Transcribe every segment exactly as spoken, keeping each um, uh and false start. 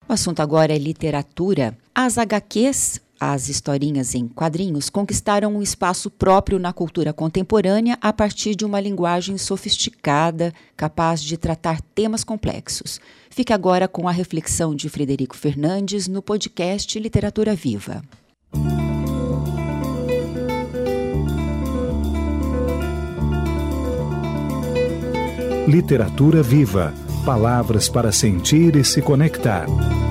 O assunto agora é literatura. As agá quês, as historinhas em quadrinhos, conquistaram um espaço próprio na cultura contemporânea a partir de uma linguagem sofisticada, capaz de tratar temas complexos. Fique agora com a reflexão de Frederico Fernandes no podcast Literatura Viva. Literatura Viva. Palavras para sentir e se conectar.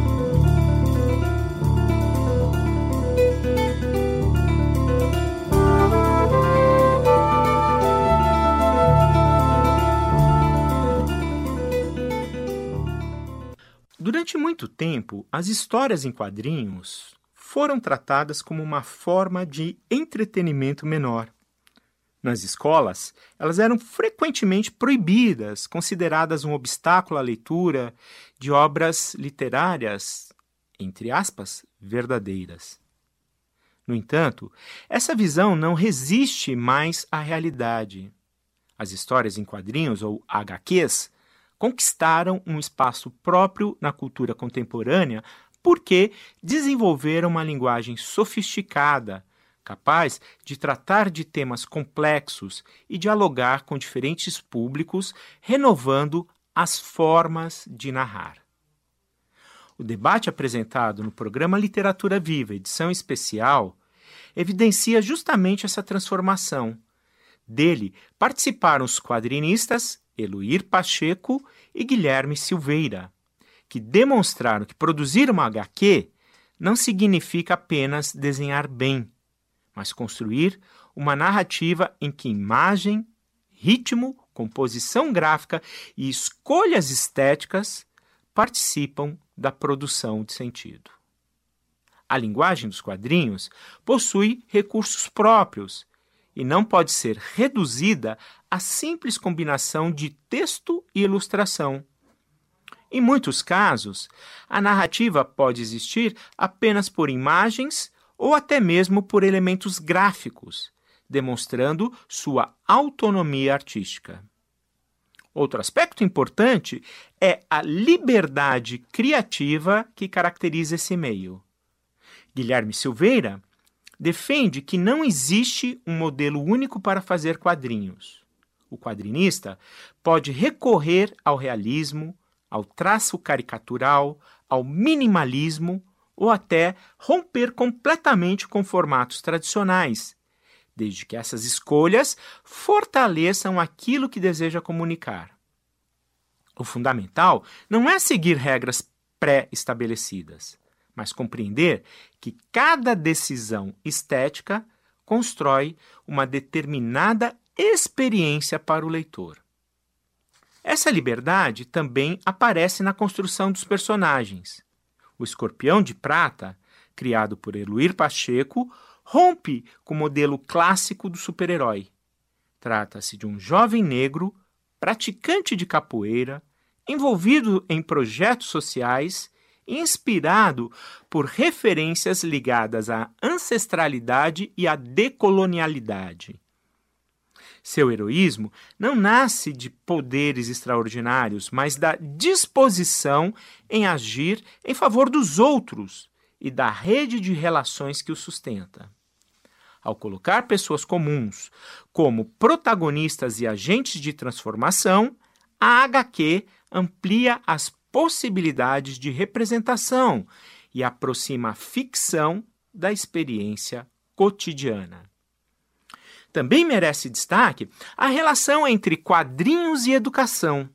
Durante muito tempo, as histórias em quadrinhos foram tratadas como uma forma de entretenimento menor. Nas escolas, elas eram frequentemente proibidas, consideradas um obstáculo à leitura de obras literárias, entre aspas, verdadeiras. No entanto, essa visão não resiste mais à realidade. As histórias em quadrinhos, ou agá quês, conquistaram um espaço próprio na cultura contemporânea porque desenvolveram uma linguagem sofisticada, capaz de tratar de temas complexos e dialogar com diferentes públicos, renovando as formas de narrar. O debate apresentado no programa Literatura Viva, edição especial, evidencia justamente essa transformação. Dele participaram os quadrinistas Eluir Pacheco e Guilherme Silveira, que demonstraram que produzir uma agá quê não significa apenas desenhar bem, mas construir uma narrativa em que imagem, ritmo, composição gráfica e escolhas estéticas participam da produção de sentido. A linguagem dos quadrinhos possui recursos próprios e não pode ser reduzida à simples combinação de texto e ilustração. Em muitos casos, a narrativa pode existir apenas por imagens ou até mesmo por elementos gráficos, demonstrando sua autonomia artística. Outro aspecto importante é a liberdade criativa que caracteriza esse meio. Guilherme Silveira defende que não existe um modelo único para fazer quadrinhos. O quadrinista pode recorrer ao realismo, ao traço caricatural, ao minimalismo, ou até romper completamente com formatos tradicionais, desde que essas escolhas fortaleçam aquilo que deseja comunicar. O fundamental não é seguir regras pré-estabelecidas, mas compreender que cada decisão estética constrói uma determinada experiência para o leitor. Essa liberdade também aparece na construção dos personagens. O Escorpião de Prata, criado por Eluir Pacheco, rompe com o modelo clássico do super-herói. Trata-se de um jovem negro, praticante de capoeira, envolvido em projetos sociais e inspirado por referências ligadas à ancestralidade e à decolonialidade. Seu heroísmo não nasce de poderes extraordinários, mas da disposição em agir em favor dos outros e da rede de relações que o sustenta. Ao colocar pessoas comuns como protagonistas e agentes de transformação, a agá quê amplia as possibilidades de representação e aproxima a ficção da experiência cotidiana. Também merece destaque a relação entre quadrinhos e educação.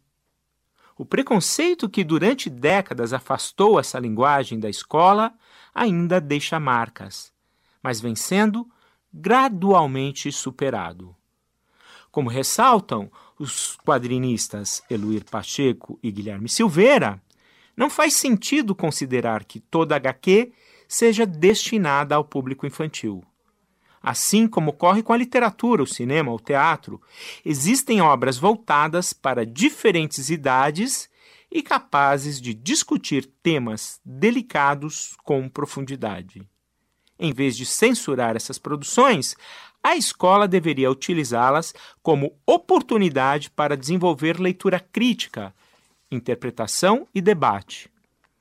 O preconceito que durante décadas afastou essa linguagem da escola ainda deixa marcas, mas vem sendo gradualmente superado. Como ressaltam os quadrinistas Eluir Pacheco e Guilherme Silveira, não faz sentido considerar que toda agá quê seja destinada ao público infantil. Assim como ocorre com a literatura, o cinema, o teatro, existem obras voltadas para diferentes idades e capazes de discutir temas delicados com profundidade. Em vez de censurar essas produções, a escola deveria utilizá-las como oportunidade para desenvolver leitura crítica, interpretação e debate.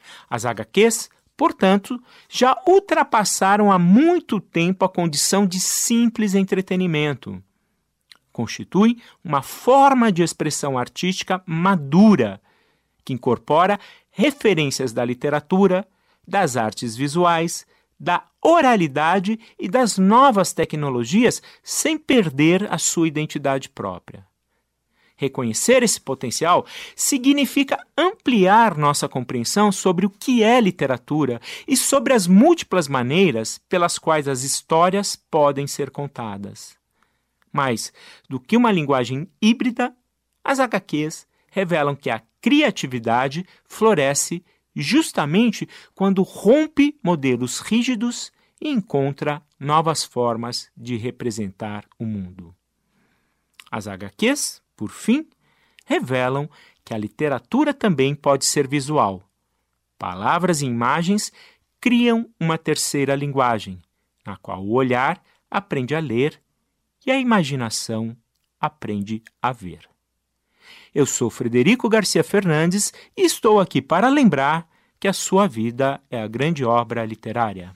As agá quês, portanto, já ultrapassaram há muito tempo a condição de simples entretenimento. Constituem uma forma de expressão artística madura, que incorpora referências da literatura, das artes visuais, da oralidade e das novas tecnologias sem perder a sua identidade própria. Reconhecer esse potencial significa ampliar nossa compreensão sobre o que é literatura e sobre as múltiplas maneiras pelas quais as histórias podem ser contadas. Mais do que uma linguagem híbrida, as agá quês revelam que a criatividade floresce justamente quando rompe modelos rígidos e encontra novas formas de representar o mundo. As agá quês, por fim, revelam que a literatura também pode ser visual. Palavras e imagens criam uma terceira linguagem, na qual o olhar aprende a ler e a imaginação aprende a ver. Eu sou Frederico Garcia Fernandes e estou aqui para lembrar que a sua vida é a grande obra literária.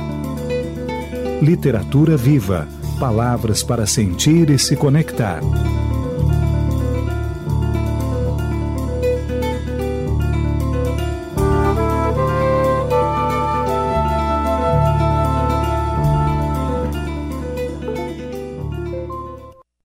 Literatura viva. Palavras para sentir e se conectar.